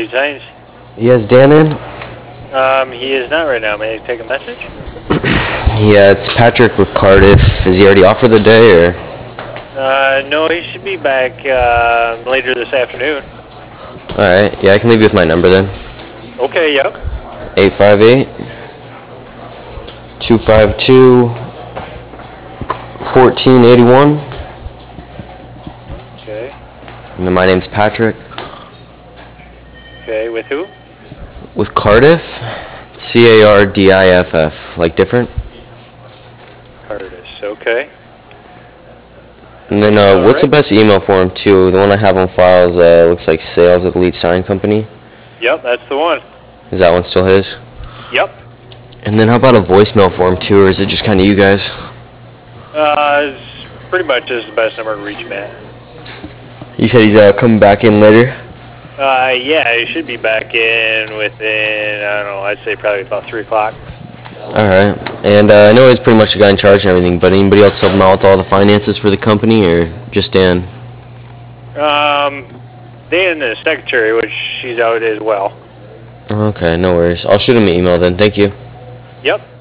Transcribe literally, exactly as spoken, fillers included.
Richard Hines. Yes, Dan in? Um, he is not right now. May I take a message? Yeah, it's Patrick with Cardiff. Is he already off for the day, or? Uh, no, he should be back uh, later this afternoon. Alright, yeah, I can leave you with my number then. Okay, yep. eight five eight, two five two, one four eight one. Okay. And then my name's Patrick. Okay, with who? With Cardiff? C A R D I F F. Like different? Curtis, okay. And then, uh, All what's the right. best email for him, too? The one I have on file is, uh, looks like sales at Elite Sign Company. Yep, that's the one. Is that one still his? Yep. And then how about a voicemail for him, too, or is it just kind of you guys? Uh, it's pretty much just the best number to reach him at. You said he's, uh, coming back in later? Uh, yeah, he should be back in within, I don't know, I'd say probably about three o'clock. Alright. And, uh, I know he's pretty much the guy in charge and everything, but anybody else help him out with all the finances for the company, or just Dan? Um, Dan, the secretary, which she's out as well. Okay, no worries. I'll shoot him an email then. Thank you. Yep.